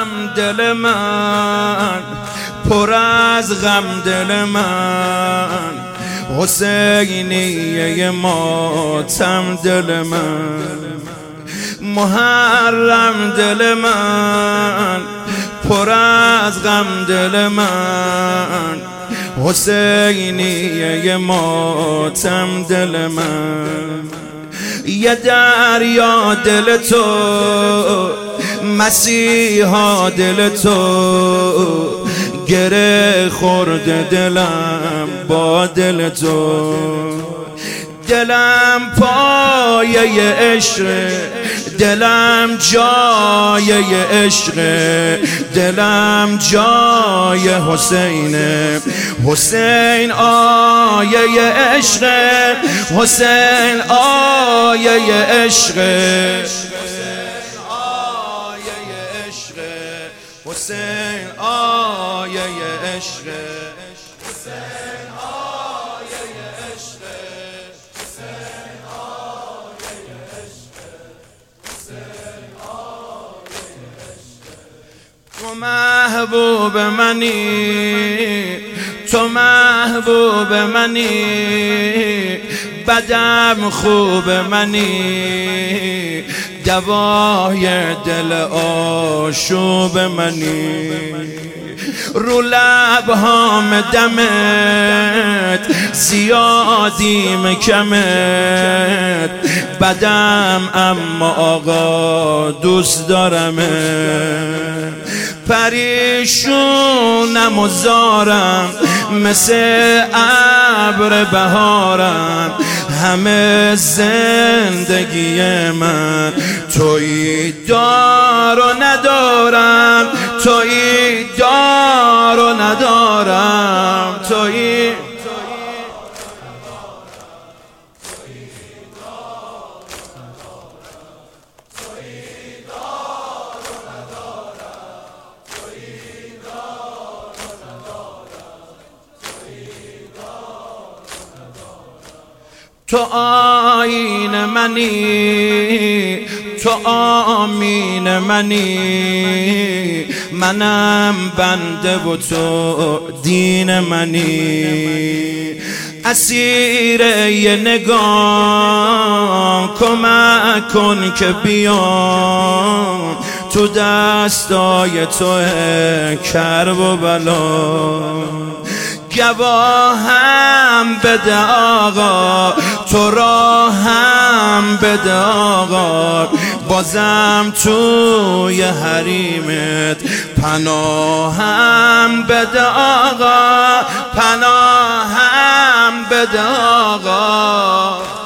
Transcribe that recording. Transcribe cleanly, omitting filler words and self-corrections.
دل من، پر از غم دل من، حسینیه ماتم دل من، محرم دل من، پر از غم دل من، حسینیه ماتم دل من. یه دریا دل تو، مسیحا دل تو، گره خورده دلم با دل تو. دلم پایه عشق، دلم جای عشق، دلم جای حسینه، حسین آیه عشق، حسین آیه عشق، حسین آیه عشق. تو محبوب منی، تو محبوب منی، بدم خوب منی، دوای دل آشوب منی. رو لبهام دمت، زیادیم کمت، بدم اما آقا دوست دارمت. پریشونم و زارم مثل ابر بهارم، همه زندگی من تویی دار و ندارم، تویی دار و ندارم، تویی تو آیین منی، تو آمین منی، منم بنده و تو دین منی. اسیر یه نگاه کمک کن که بیام تو دستای تو کرب و بلا. گواهم بده آقا، تو را هم بده آقا، بازم توی حریمت پناهم بده آقا، پناهم بده آقا.